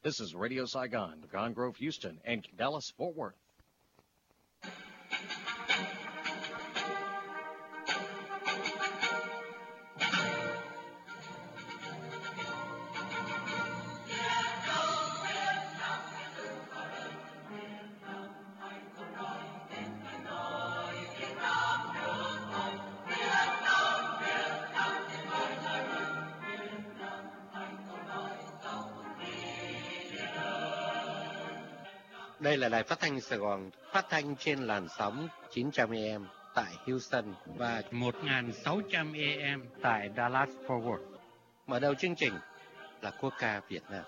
This is Radio Saigon, Pecan Grove, Houston, and Dallas, Fort Worth. Đây là đài phát thanh Sài Gòn, phát thanh trên làn sóng 900 AM tại Houston và 1600 AM tại Dallas Fort Worth. Mở đầu chương trình là quốc ca Việt Nam.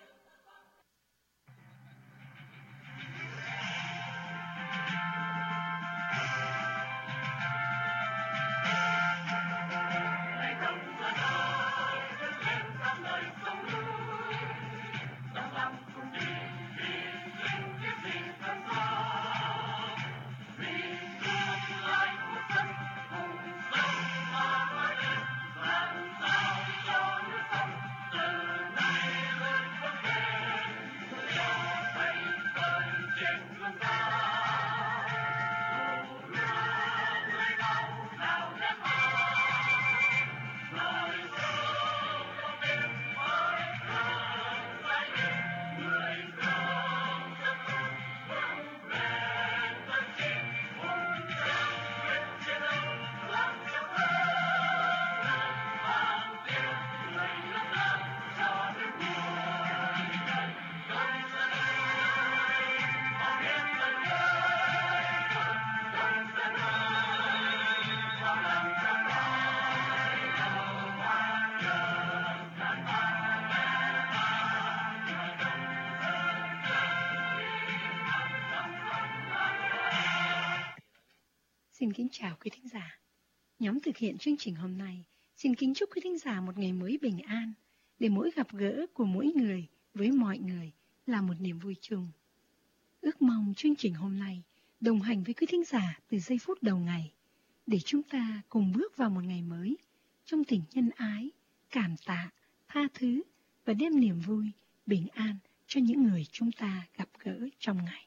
Xin kính chào quý thính giả. Nhóm thực hiện chương trình hôm nay xin kính chúc quý thính giả một ngày mới bình an, để mỗi gặp gỡ của mỗi người với mọi người là một niềm vui chung. Ước mong chương trình hôm nay đồng hành với quý thính giả từ giây phút đầu ngày, để chúng ta cùng bước vào một ngày mới trong tình nhân ái, cảm tạ, tha thứ và đem niềm vui, bình an cho những người chúng ta gặp gỡ trong ngày.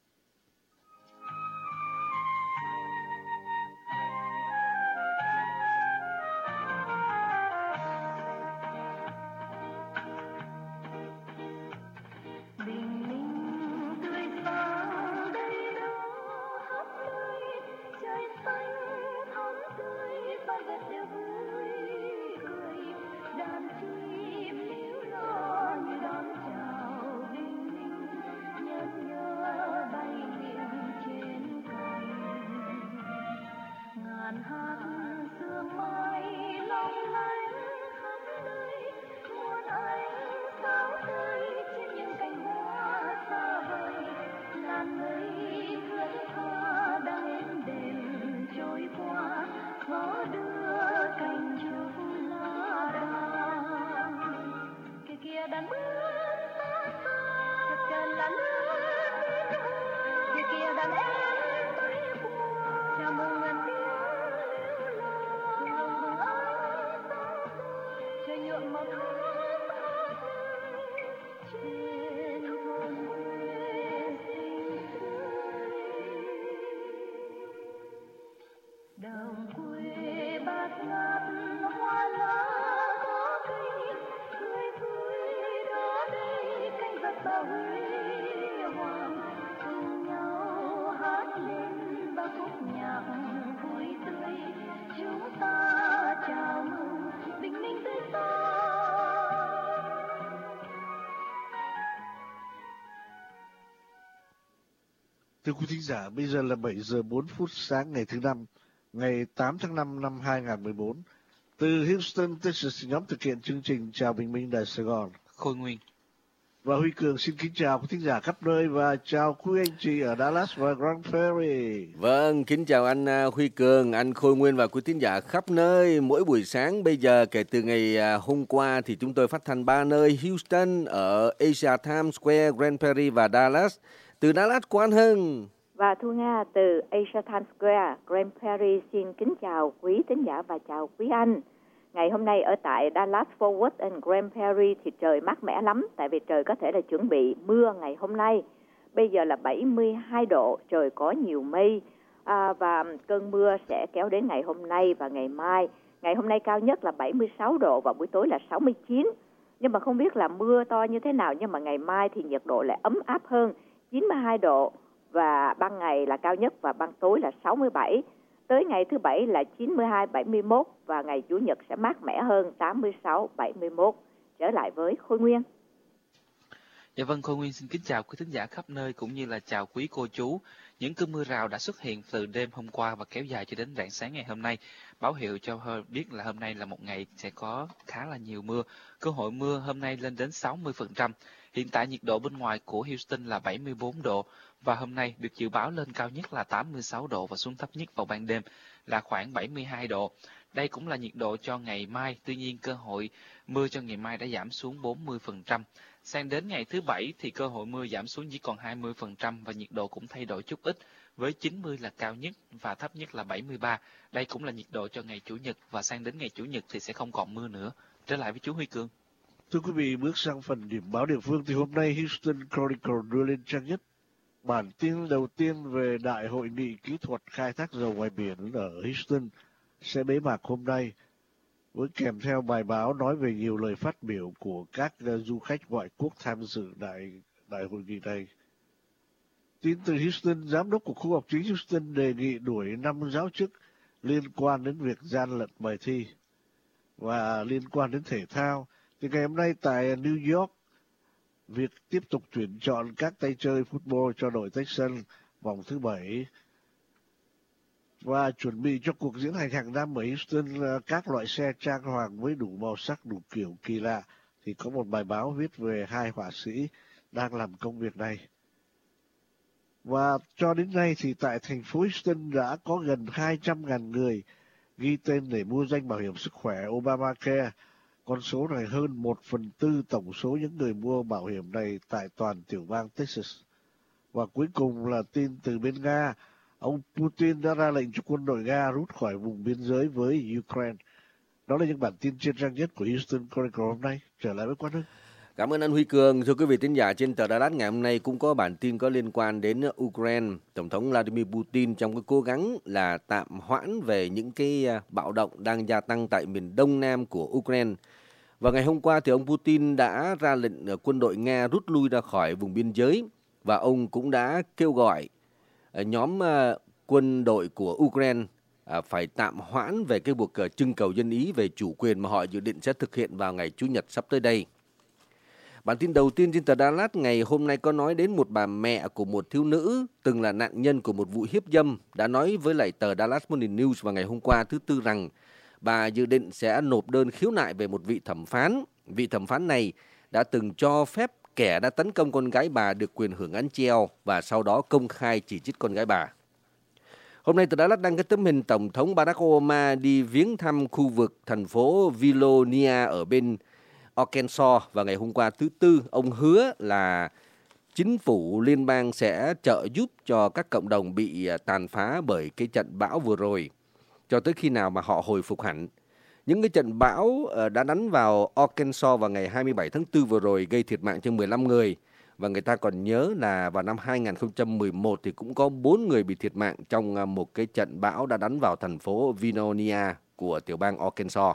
Thưa quý thính giả, bây giờ là 7 giờ 4 phút sáng ngày thứ Năm, ngày 8 tháng 5 năm 2014. Từ Houston, Texas, nhóm thực hiện chương trình Chào Bình Minh Đài Sài Gòn, Khôi Nguyên và Huy Cường xin kính chào quý thính giả khắp nơi và chào quý anh chị ở Dallas và Grand Prairie. Vâng, kính chào anh Huy Cường, anh Khôi Nguyên và quý thính giả khắp nơi. Mỗi buổi sáng bây giờ kể từ ngày hôm qua thì chúng tôi phát thanh 3 nơi: Houston, ở Asia Times Square, Grand Prairie và Dallas. Từ Dallas, Quang Hưng và Thu Nga từ Asia Times Square, Grand Prairie xin kính chào quý thính giả và chào quý anh. Ngày hôm nay ở tại Dallas Fort Worth and Grand Prairie thì trời mát mẻ lắm, tại vì trời có thể là chuẩn bị mưa ngày hôm nay. Bây giờ là 72 độ, trời có nhiều mây và cơn mưa sẽ kéo đến ngày hôm nay và ngày mai. Ngày hôm nay cao nhất là 76 độ và buổi tối là 69. Nhưng mà không biết là mưa to như thế nào, nhưng mà ngày mai thì nhiệt độ lại ấm áp hơn, 92 độ và ban ngày là cao nhất và ban tối là 67. Tới ngày thứ Bảy là 92, 71 và ngày Chủ nhật sẽ mát mẻ hơn 86, 71. Trở lại với Khôi Nguyên. Dạ vâng, Khôi Nguyên xin kính chào quý thính giả khắp nơi cũng như là chào quý cô chú. Những cơn mưa rào đã xuất hiện từ đêm hôm qua và kéo dài cho đến rạng sáng ngày hôm nay. Báo hiệu cho biết là hôm nay là một ngày sẽ có khá là nhiều mưa. Cơ hội mưa hôm nay lên đến 60%. Hiện tại nhiệt độ bên ngoài của Houston là 74 độ và hôm nay được dự báo lên cao nhất là 86 độ và xuống thấp nhất vào ban đêm là khoảng 72 độ. Đây cũng là nhiệt độ cho ngày mai, tuy nhiên cơ hội mưa cho ngày mai đã giảm xuống 40%. Sang đến ngày thứ Bảy thì cơ hội mưa giảm xuống chỉ còn 20% và nhiệt độ cũng thay đổi chút ít, với 90 là cao nhất và thấp nhất là 73. Đây cũng là nhiệt độ cho ngày Chủ nhật và sang đến ngày Chủ nhật thì sẽ không còn mưa nữa. Trở lại với chú Huy Cương. Thưa quý vị, bước sang phần điểm báo địa phương thì hôm nay Houston Chronicle đưa lên trang nhất bản tin đầu tiên về Đại hội nghị kỹ thuật khai thác dầu ngoài biển ở Houston sẽ bế mạc hôm nay, với kèm theo bài báo nói về nhiều lời phát biểu của các du khách ngoại quốc tham dự đại hội nghị này. Tin từ Houston, giám đốc của khu học chính Houston đề nghị đuổi 5 giáo chức liên quan đến việc gian lận bài thi. Và liên quan đến thể thao, thì ngày hôm nay tại New York, việc tiếp tục tuyển chọn các tay chơi football cho đội Texans vòng thứ 7 và chuẩn bị cho cuộc diễn hành hàng năm ở Houston các loại xe trang hoàng với đủ màu sắc, đủ kiểu kỳ lạ, thì có một bài báo viết về 2 họa sĩ đang làm công việc này. Và cho đến nay thì tại thành phố Houston đã có gần 200.000 người ghi tên để mua danh bảo hiểm sức khỏe Obamacare. Con số này hơn 1/4 tổng số những người mua bảo hiểm này tại toàn tiểu bang Texas. Và cuối cùng là tin từ bên Nga. Ông Putin đã ra lệnh cho quân đội Nga rút khỏi vùng biên giới với Ukraine. Đó là những bản tin trên trang nhất của Houston Chronicle hôm nay. Trở lại với Quang Hưng. Cảm ơn anh Huy Cường. Thưa quý vị thính giả, trên tờ Dallas ngày hôm nay cũng có bản tin có liên quan đến Ukraine. Tổng thống Vladimir Putin trong cái cố gắng là tạm hoãn về những cái bạo động đang gia tăng tại miền đông nam của Ukraine. Và ngày hôm qua thì ông Putin đã ra lệnh quân đội Nga rút lui ra khỏi vùng biên giới và ông cũng đã kêu gọi nhóm quân đội của Ukraine phải tạm hoãn về cái cuộc trưng cầu dân ý về chủ quyền mà họ dự định sẽ thực hiện vào ngày Chủ nhật sắp tới đây. Bản tin đầu tiên trên tờ Dallas ngày hôm nay có nói đến một bà mẹ của một thiếu nữ từng là nạn nhân của một vụ hiếp dâm đã nói với lại tờ Dallas Morning News vào ngày hôm qua thứ Tư rằng bà dự định sẽ nộp đơn khiếu nại về một vị thẩm phán. Vị thẩm phán này đã từng cho phép kẻ đã tấn công con gái bà được quyền hưởng án treo và sau đó công khai chỉ trích con gái bà. Hôm nay tờ Dallas đăng cái tấm hình Tổng thống Barack Obama đi viếng thăm khu vực thành phố Vilonia ở bên Arkansas và ngày hôm qua thứ Tư, ông hứa là chính phủ liên bang sẽ trợ giúp cho các cộng đồng bị tàn phá bởi cái trận bão vừa rồi cho tới khi nào mà họ hồi phục hẳn. Những cái trận bão đã đánh vào Arkansas vào ngày 27 tháng 4 vừa rồi gây thiệt mạng cho 15 người. Và người ta còn nhớ là vào năm 2011 thì cũng có 4 người bị thiệt mạng trong một cái trận bão đã đánh vào thành phố Vilonia của tiểu bang Arkansas.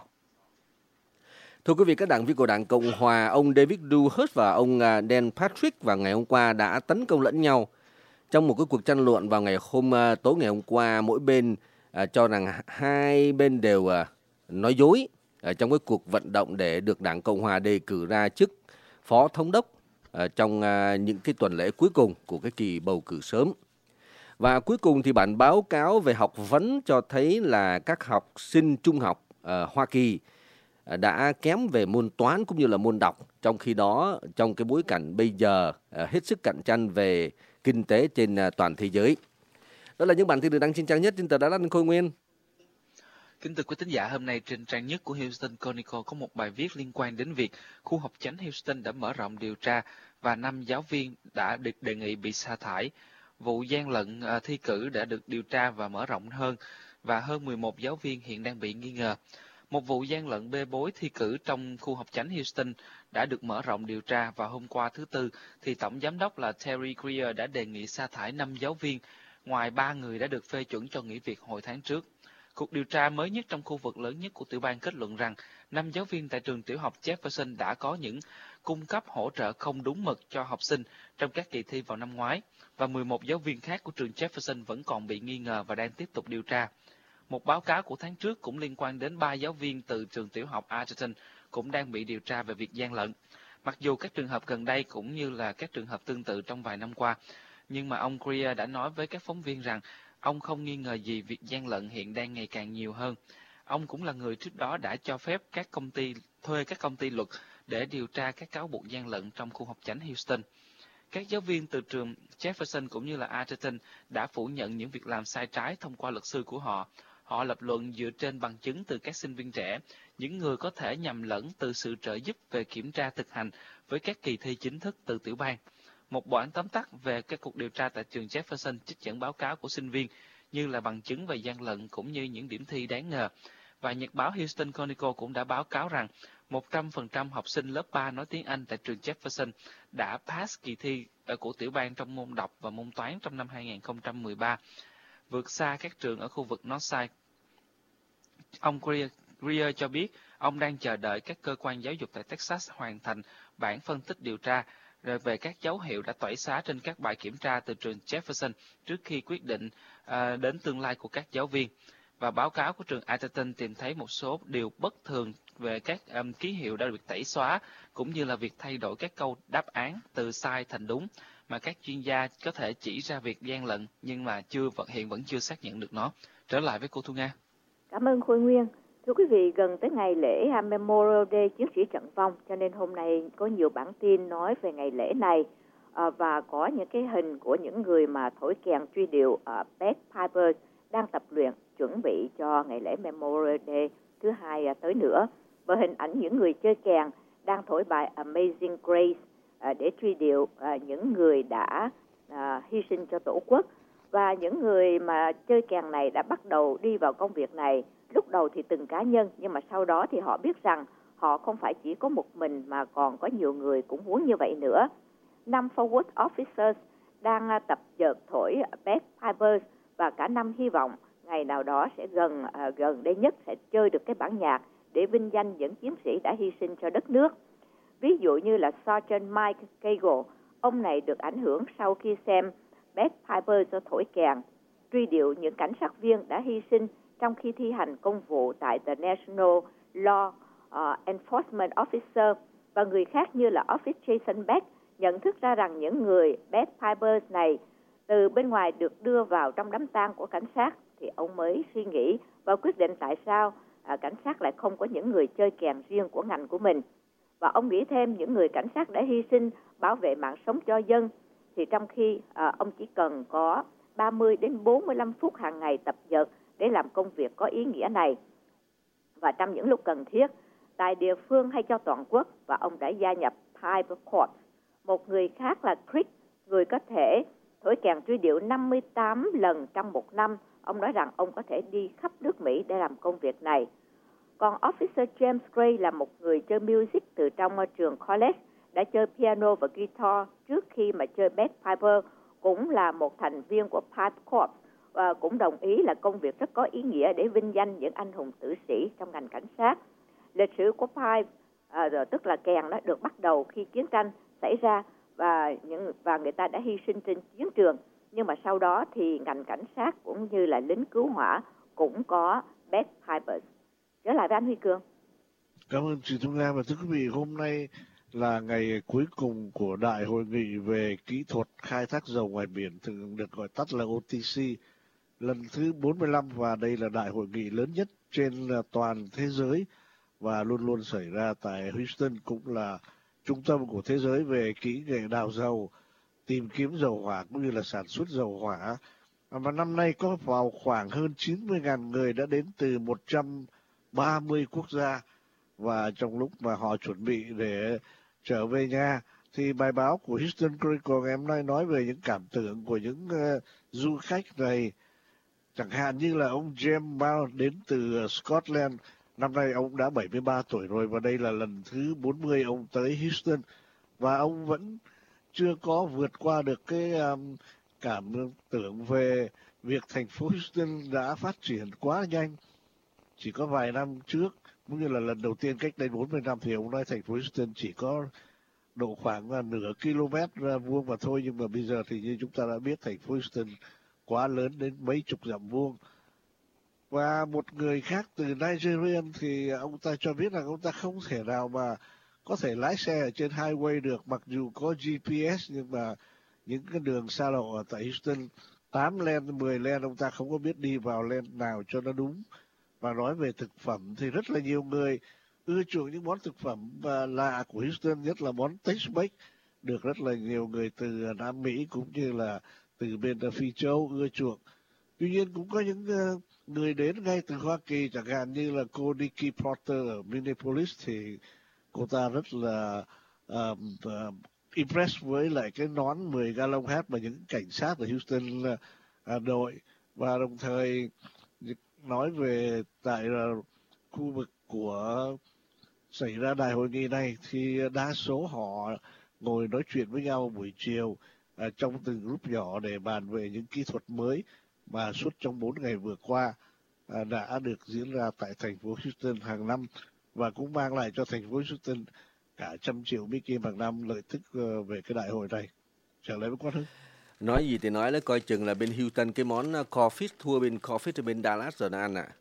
Thưa quý vị, các đảng viên của Đảng Cộng Hòa, ông David Duhart và ông Dan Patrick vào ngày hôm qua đã tấn công lẫn nhau. Trong một cái cuộc tranh luận vào ngày tối ngày hôm qua, mỗi bên cho rằng hai bên đều nói dối trong cái cuộc vận động để được Đảng Cộng Hòa đề cử ra chức phó thống đốc trong những cái tuần lễ cuối cùng của cái kỳ bầu cử sớm. Và cuối cùng thì bản báo cáo về học vấn cho thấy là các học sinh trung học Hoa Kỳ đã kém về môn toán cũng như là môn đọc. Trong khi đó, trong cái bối cảnh bây giờ hết sức cạnh tranh về kinh tế trên toàn thế giới. Đó là những bản tin được đăng trên trang nhất trên tờ Dallas Khôi Nguyên. Kính thưa quý thính giả, hôm nay trên trang nhất của Houston Chronicle có một bài viết liên quan đến việc khu học chánh Houston đã mở rộng điều tra và 5 giáo viên đã được đề nghị bị sa thải. Vụ gian lận thi cử đã được điều tra và mở rộng hơn và hơn 11 giáo viên hiện đang bị nghi ngờ. Một vụ gian lận bê bối thi cử trong khu học chánh Houston đã được mở rộng điều tra và hôm qua thứ Tư thì Tổng Giám đốc là Terry Greer đã đề nghị sa thải 5 giáo viên, ngoài 3 người đã được phê chuẩn cho nghỉ việc hồi tháng trước. Cuộc điều tra mới nhất trong khu vực lớn nhất của tiểu bang kết luận rằng 5 giáo viên tại trường tiểu học Jefferson đã có những cung cấp hỗ trợ không đúng mực cho học sinh trong các kỳ thi vào năm ngoái, và 11 giáo viên khác của trường Jefferson vẫn còn bị nghi ngờ và đang tiếp tục điều tra. Một báo cáo của tháng trước cũng liên quan đến 3 giáo viên từ trường tiểu học Arlington cũng đang bị điều tra về việc gian lận. Mặc dù các trường hợp gần đây cũng như là các trường hợp tương tự trong vài năm qua, nhưng mà ông Greer đã nói với các phóng viên rằng ông không nghi ngờ gì việc gian lận hiện đang ngày càng nhiều hơn. Ông cũng là người trước đó đã cho phép thuê các công ty luật để điều tra các cáo buộc gian lận trong khu học chánh Houston. Các giáo viên từ trường Jefferson cũng như là Arlington đã phủ nhận những việc làm sai trái thông qua luật sư của họ. Họ lập luận dựa trên bằng chứng từ các sinh viên trẻ, những người có thể nhầm lẫn từ sự trợ giúp về kiểm tra thực hành với các kỳ thi chính thức từ tiểu bang. Một bản tóm tắt về các cuộc điều tra tại trường Jefferson trích dẫn báo cáo của sinh viên như là bằng chứng về gian lận cũng như những điểm thi đáng ngờ. Và nhật báo Houston Chronicle cũng đã báo cáo rằng 100% học sinh lớp 3 nói tiếng Anh tại trường Jefferson đã pass kỳ thi của tiểu bang trong môn đọc và môn toán trong năm 2013, vượt xa các trường ở khu vực Northside. Ông Greer cho biết ông đang chờ đợi các cơ quan giáo dục tại Texas hoàn thành bản phân tích điều tra về các dấu hiệu đã tẩy xóa trên các bài kiểm tra từ trường Jefferson trước khi quyết định đến tương lai của các giáo viên. Và báo cáo của trường Arlington tìm thấy một số điều bất thường về các ký hiệu đã được tẩy xóa, cũng như là việc thay đổi các câu đáp án từ sai thành đúng, mà các chuyên gia có thể chỉ ra việc gian lận nhưng mà hiện vẫn chưa xác nhận được nó. Trở lại với cô Thu Nga. Cảm ơn Khôi Nguyên. Thưa quý vị, gần tới ngày lễ Memorial Day, chiến sĩ trận vong, cho nên hôm nay có nhiều bản tin nói về ngày lễ này và có những cái hình của những người mà thổi kèn truy điệu bagpipers đang tập luyện chuẩn bị cho ngày lễ Memorial Day thứ hai tới nữa, và hình ảnh những người chơi kèn đang thổi bài Amazing Grace để truy điệu những người đã hy sinh cho Tổ quốc. Và những người mà chơi kèn này đã bắt đầu đi vào công việc này, lúc đầu thì từng cá nhân, nhưng mà sau đó thì họ biết rằng họ không phải chỉ có một mình mà còn có nhiều người cũng muốn như vậy nữa. 5 forward officers đang tập dượt thổi bagpipers và cả năm hy vọng ngày nào đó sẽ gần đây nhất sẽ chơi được cái bản nhạc để vinh danh những chiến sĩ đã hy sinh cho đất nước. Ví dụ như là Sergeant Mike Cagle, ông này được ảnh hưởng sau khi xem bagpipers thổi kèn truy điệu những cảnh sát viên đã hy sinh trong khi thi hành công vụ tại The National Law Enforcement Officer, và người khác như là Officer Jason Beck nhận thức ra rằng những người bagpipers này từ bên ngoài được đưa vào trong đám tang của cảnh sát, thì ông mới suy nghĩ và quyết định tại sao cảnh sát lại không có những người chơi kèn riêng của ngành của mình. Và ông nghĩ thêm những người cảnh sát đã hy sinh bảo vệ mạng sống cho dân, thì trong khi ông chỉ cần có 30 đến 45 phút hàng ngày tập dượt để làm công việc có ý nghĩa này. Và trong những lúc cần thiết, tại địa phương hay cho toàn quốc, và ông đã gia nhập Pipe Corps. Một người khác là Crick, người có thể thổi kèn truy điệu 58 lần trong một năm. Ông nói rằng ông có thể đi khắp nước Mỹ để làm công việc này. Còn Officer James Gray là một người chơi music từ trong trường college, đã chơi piano và guitar trước khi mà chơi bagpiper, cũng là một thành viên của Pipe Corps và cũng đồng ý là công việc rất có ý nghĩa để vinh danh những anh hùng tử sĩ trong ngành cảnh sát. Lịch sử của Pipe, tức là kèn, đó được bắt đầu khi chiến tranh xảy ra và người ta đã hy sinh trên chiến trường. Nhưng mà sau đó thì ngành cảnh sát cũng như là lính cứu hỏa cũng có bagpipers. Trở lại với anh Huy Cường. Cảm ơn chị Thu Nga. Và thưa quý vị, hôm nay là ngày cuối cùng của Đại hội nghị về kỹ thuật khai thác dầu ngoài biển, thường được gọi tắt là OTC, lần thứ 45, và đây là đại hội nghị lớn nhất trên toàn thế giới và luôn luôn xảy ra tại Houston, cũng là trung tâm của thế giới về kỹ nghệ đào dầu, tìm kiếm dầu hỏa cũng như là sản xuất dầu hỏa. Và năm nay có vào khoảng hơn 90.000 người đã đến từ 130 quốc gia, và trong lúc mà họ chuẩn bị để trở về nhà thì bài báo của Houston Chronicle ngày hôm nay nói về những cảm tưởng của những du khách này, chẳng hạn như là ông James Bao đến từ Scotland Năm nay ông đã 73 tuổi rồi và đây là lần thứ 40 ông tới Houston. Và ông vẫn chưa có vượt qua được cái cảm tưởng về việc thành phố Houston đã phát triển quá nhanh. Chỉ có vài năm trước, cũng như là lần đầu tiên cách đây 40 năm thì ông nói thành phố Houston chỉ có độ khoảng nửa km vuông mà thôi. Nhưng mà bây giờ thì như chúng ta đã biết thành phố Houston quá lớn đến mấy chục dặm vuông. Và một người khác từ Nigeria thì ông ta cho biết là ông ta không thể nào mà có thể lái xe ở trên highway được, mặc dù có GPS, nhưng mà những cái đường xa lộ ở tại Houston 8 lane, 10 lane, ông ta không có biết đi vào lane nào cho nó đúng. Và nói về thực phẩm thì rất là nhiều người ưa chuộng những món thực phẩm lạ của Houston, nhất là món Tex-Mex, được rất là nhiều người từ Nam Mỹ cũng như là từ bên Phi Châu ưa chuộng. Tuy nhiên cũng có những người đến ngay từ Hoa Kỳ, chẳng hạn như là cô Nikki Porter ở Minneapolis, thì cô ta rất là impressed với lại cái nón 10 gallon hat mà những cảnh sát ở Houston đội, và đồng thời nói về tại khu vực của xảy ra đại hội nghị này thì đa số họ ngồi nói chuyện với nhau buổi chiều trong từng group nhỏ để bàn về những kỹ thuật mới mà suốt trong 4 ngày vừa qua đã được diễn ra tại thành phố Houston hàng năm, và cũng mang lại cho thành phố Houston cả 100 triệu Mỹ Kim hàng năm lợi tức về cái đại hội này. Trở lại với Quang Hưng. Nói gì thì nói, lấy coi chừng là bên Houston cái món cornfish thua bên cornfish ở bên Dallas rồi nó ăn ạ.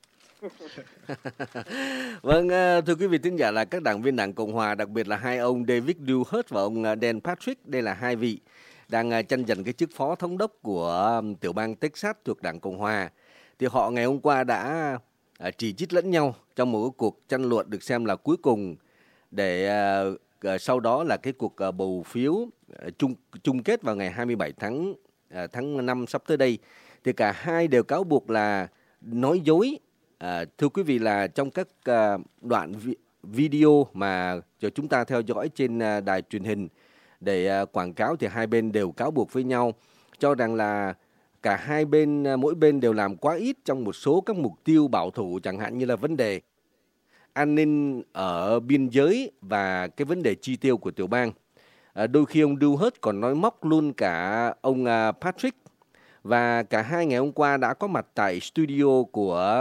Vâng, thưa quý vị thính giả, là các đảng viên Đảng Cộng Hòa, đặc biệt là hai ông David Dewhurst và ông Dan Patrick, đây là hai vị đang tranh giành cái chức phó thống đốc của tiểu bang Texas thuộc Đảng Cộng Hòa. Thì họ ngày hôm qua đã chỉ trích lẫn nhau trong một cuộc tranh luận được xem là cuối cùng, để sau đó là cái cuộc bầu phiếu chung kết vào ngày 27 tháng 5 sắp tới đây. Thì cả hai đều cáo buộc là nói dối. Thưa quý vị, là trong các đoạn video mà cho chúng ta theo dõi trên đài truyền hình để quảng cáo, thì hai bên đều cáo buộc với nhau, cho rằng là cả hai bên, mỗi bên đều làm quá ít trong một số các mục tiêu bảo thủ, chẳng hạn như là vấn đề an ninh ở biên giới và cái vấn đề chi tiêu của tiểu bang. Đôi khi ông Dewhurst còn nói móc luôn cả ông Patrick. Và cả hai ngày hôm qua đã có mặt tại studio của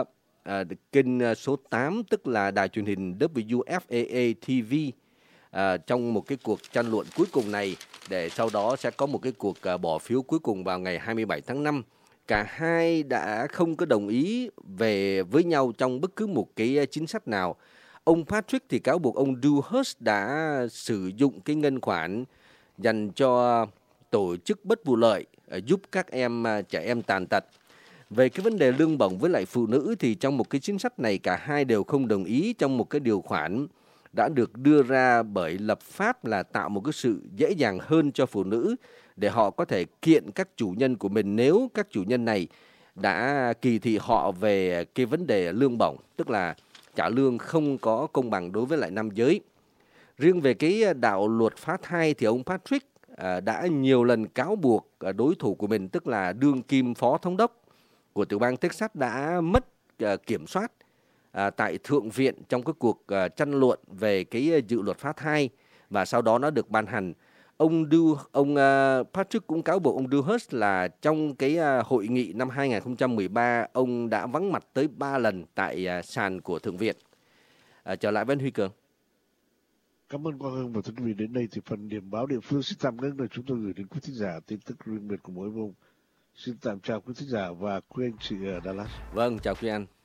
kênh số 8, tức là đài truyền hình WFAA TV, trong một cái cuộc tranh luận cuối cùng này, để sau đó sẽ có một cái cuộc bỏ phiếu cuối cùng vào ngày 27 tháng 5. Cả hai đã không có đồng ý với nhau trong bất cứ một cái chính sách nào. Ông Patrick thì cáo buộc ông Dewhurst đã sử dụng cái ngân khoản dành cho tổ chức bất vụ lợi giúp các trẻ em tàn tật. Về cái vấn đề lương bổng với lại phụ nữ thì trong một cái chính sách này cả hai đều không đồng ý trong một cái điều khoản đã được đưa ra bởi lập pháp là tạo một cái sự dễ dàng hơn cho phụ nữ để họ có thể kiện các chủ nhân của mình nếu các chủ nhân này đã kỳ thị họ về cái vấn đề lương bổng, tức là trả lương không có công bằng đối với lại nam giới. Riêng về cái đạo luật phá thai thì ông Patrick đã nhiều lần cáo buộc đối thủ của mình, tức là đương kim phó thống đốc của tiểu bang Texas, đã mất kiểm soát tại Thượng viện trong cái cuộc tranh luận về cái dự luật phá thai, và sau đó nó được ban hành. Ông Patrick cũng cáo buộc ông Dewhurst là trong cái hội nghị năm 2013, ông đã vắng mặt tới 3 lần tại sàn của Thượng viện. Trở lại với anh Huy Cường. Cảm ơn Quang Hưng và quý vị. Đến đây thì phần điểm báo địa phương xin tạm ngưng, để chúng tôi gửi đến quý thính giả tin tức riêng biệt của mỗi vùng. Xin tạm chào quý thính giả và quý anh chị ở Dallas. Vâng, chào quý anh.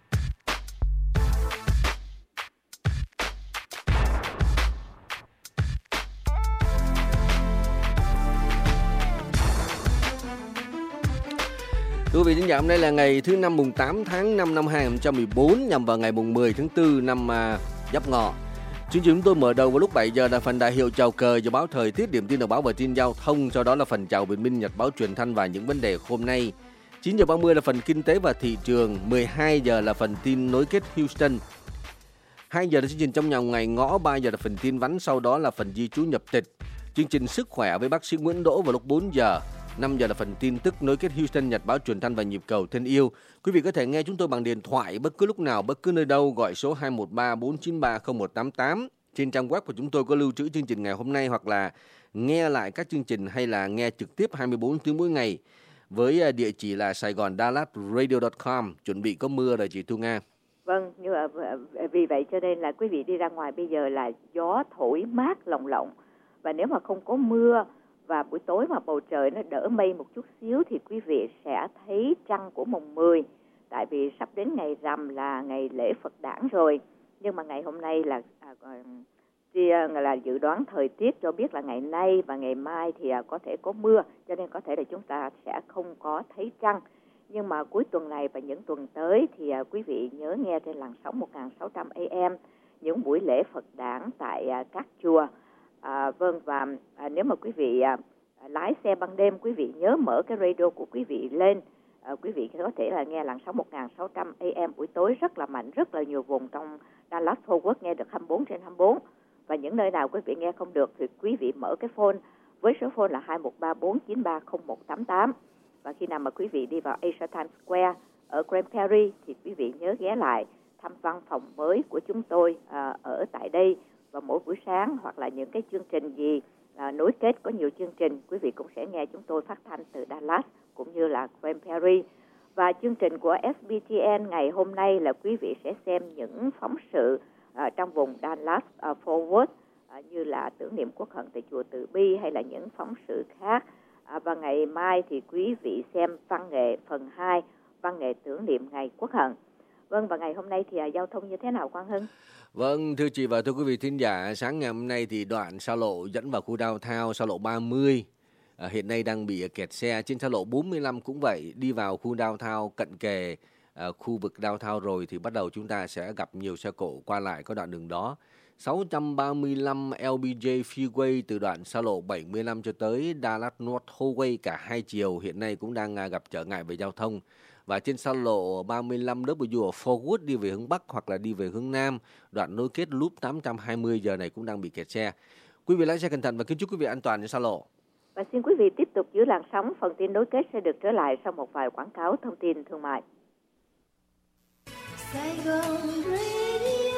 Quý vị khán giả, hôm nay là ngày thứ năm mùng 8 tháng 5 năm 2014, nhằm vào ngày mùng 10 tháng 4 năm Giáp Ngọ. Chương trình chúng tôi mở đầu vào lúc 7 giờ là phần đại hiệu chào cờ, dự báo thời tiết, điểm tin đầu báo và tin giao thông, sau đó là phần chào bình minh, nhật báo truyền thanh và những vấn đề hôm nay. 9 giờ 30 là phần kinh tế và thị trường, 12 giờ là phần tin nối kết Houston. 2 giờ là chương trình trong nhà ngày ngõ, 3 giờ là phần tin vắn, sau đó là phần di trú nhập tịch. Chương trình sức khỏe với bác sĩ Nguyễn Đỗ vào lúc 4 giờ. 5 giờ là phần tin tức nối kết Houston, Nhật báo truyền thanh và nhịp cầu thân yêu. Quý vị có thể nghe chúng tôi bằng điện thoại bất cứ lúc nào, bất cứ nơi đâu, gọi số 213-493-0188. Trên trang web của chúng tôi có lưu trữ chương trình ngày hôm nay, hoặc là nghe lại các chương trình hay là nghe trực tiếp 24 tiếng mỗi ngày với địa chỉ là saigondallatradio.com. Chuẩn bị có mưa rồi chị Thu Nga. Vâng, nhưng mà vì vậy cho nên là quý vị đi ra ngoài bây giờ là gió thổi mát lồng lộng. Và nếu mà không có mưa và buổi tối mà bầu trời nó đỡ mây một chút xíu thì quý vị sẽ thấy trăng của mùng 10. Tại vì sắp đến ngày rằm là ngày lễ Phật đản rồi. Nhưng mà ngày hôm nay là dự đoán thời tiết cho biết là ngày nay và ngày mai thì có thể có mưa, cho nên có thể là chúng ta sẽ không có thấy trăng. Nhưng mà cuối tuần này và những tuần tới thì quý vị nhớ nghe trên làn sóng 1600 AM những buổi lễ Phật đản tại các chùa. Và nếu mà quý vị lái xe ban đêm, quý vị nhớ mở cái radio của quý vị lên. Quý vị có thể là nghe làn sóng 1600 AM buổi tối rất là mạnh, rất là nhiều vùng trong Dallas Fort Worth nghe được 24/24. Và những nơi nào quý vị nghe không được thì quý vị mở cái phone với số phone là 213-493-0188. Và khi nào mà quý vị đi vào Asia Times Square ở Grand Prairie thì quý vị nhớ ghé lại thăm văn phòng mới của chúng tôi ở tại đây. Và mỗi buổi sáng hoặc là những cái chương trình gì nối kết có nhiều chương trình, quý vị cũng sẽ nghe chúng tôi phát thanh từ Dallas cũng như là Grand Prairie. Và chương trình của SBTN ngày hôm nay là quý vị sẽ xem những phóng sự trong vùng Dallas Fort Worth như là tưởng niệm quốc hận tại chùa Từ Bi hay là những phóng sự khác. Và ngày mai thì quý vị xem văn nghệ phần 2, văn nghệ tưởng niệm ngày quốc hận. Vâng, và ngày hôm nay thì giao thông như thế nào Quang Hưng? Vâng, thưa chị và thưa quý vị thính giả, sáng ngày hôm nay thì đoạn xa lộ dẫn vào khu downtown, xa lộ 30 hiện nay đang bị kẹt xe. Trên xa lộ 45 cũng vậy, đi vào khu downtown cận kề khu vực downtown rồi thì bắt đầu chúng ta sẽ gặp nhiều xe cộ qua lại có đoạn đường đó. 635 LBJ Freeway từ đoạn xa lộ 75 cho tới Dallas North Highway cả hai chiều hiện nay cũng đang gặp trở ngại về giao thông. Và trên xa lộ 35W ở Fort Worth đi về hướng Bắc hoặc là đi về hướng Nam, đoạn nối kết loop 820 giờ này cũng đang bị kẹt xe. Quý vị lái xe cẩn thận và kính chúc quý vị an toàn trên xa lộ. Và xin quý vị tiếp tục giữ làn sóng, phần tin nối kết sẽ được trở lại sau một vài quảng cáo thông tin thương mại. Saigon Radio.